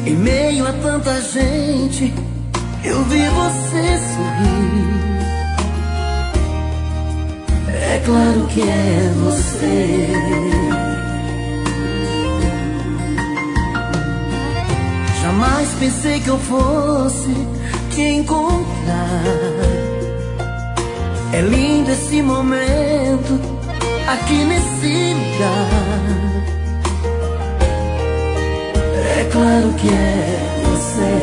Em meio a tanta gente, eu vi você sorrir. É claro que é você. Jamais pensei que eu fosse te encontrar. É lindo esse momento aqui nesse lugar. É claro que é você.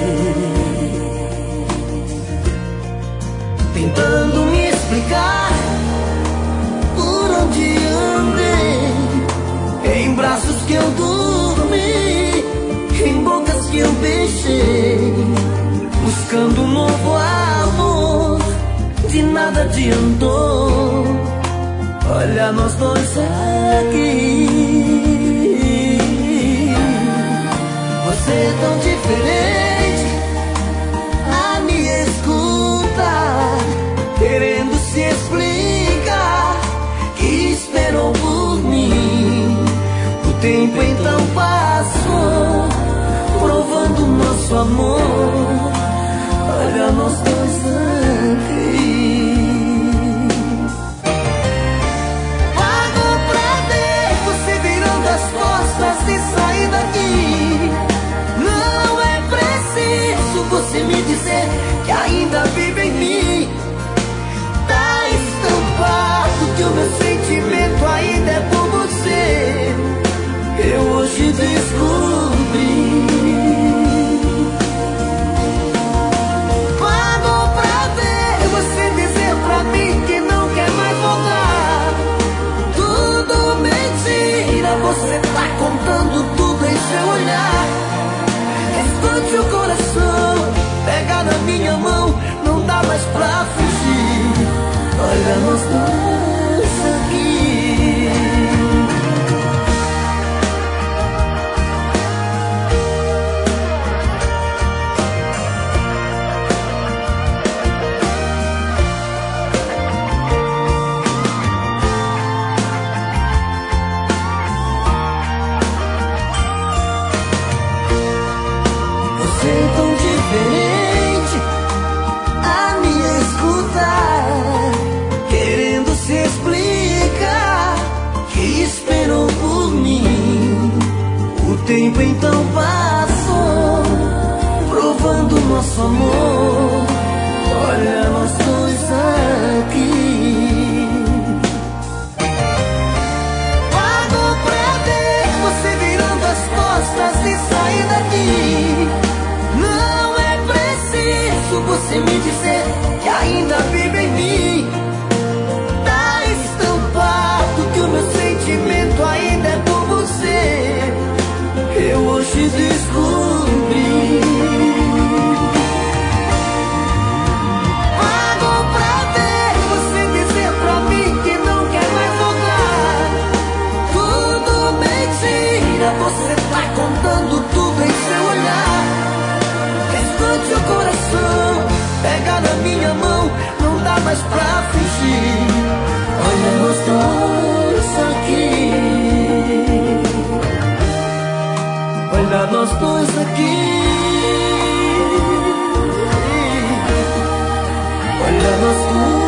Tentando me explicar por onde andei, em braços que eu dormi, em bocas que eu beijei, buscando um novo amor, de nada adiantou. Olha nós dois aqui. Você tão diferente a me escutar, querendo se explicar que esperou por mim. O tempo então passou, provando nosso amor. Olha nós dois aqui. Pago pra ver você virando as costas e sair daqui. Não é preciso você me dizer que ainda vive em mim. Tá estampado que o meu sentimento ainda é por você. Eu hoje descobri. Pago pra ver você dizer pra mim que não quer mais voltar. Tudo mentira, você tá contando tudo em seu olhar. Escute o coração, pega na minha mão, não dá mais pra fugir. Olha nós dois aqui. Você tão diferente a me escutar, querendo se explicar que esperou por mim. O tempo então passou, provando nosso amor. Olha nós dois aqui. Pago pra ver você virando as costas e sair daqui. Não é preciso você me dizer que ainda vive em mim. Tá estampado que o meu sentimento ainda é por você. Eu hoje descobri. Pago pra ver você dizer pra mim que não quer mais voltar. Tudo mentira, você tá contando tudo em seu olhar. Escute o coração, pega na minha mão, não dá mais pra fugir. Olha nós dois aqui. Olha nós dois aqui. Olha nós dois.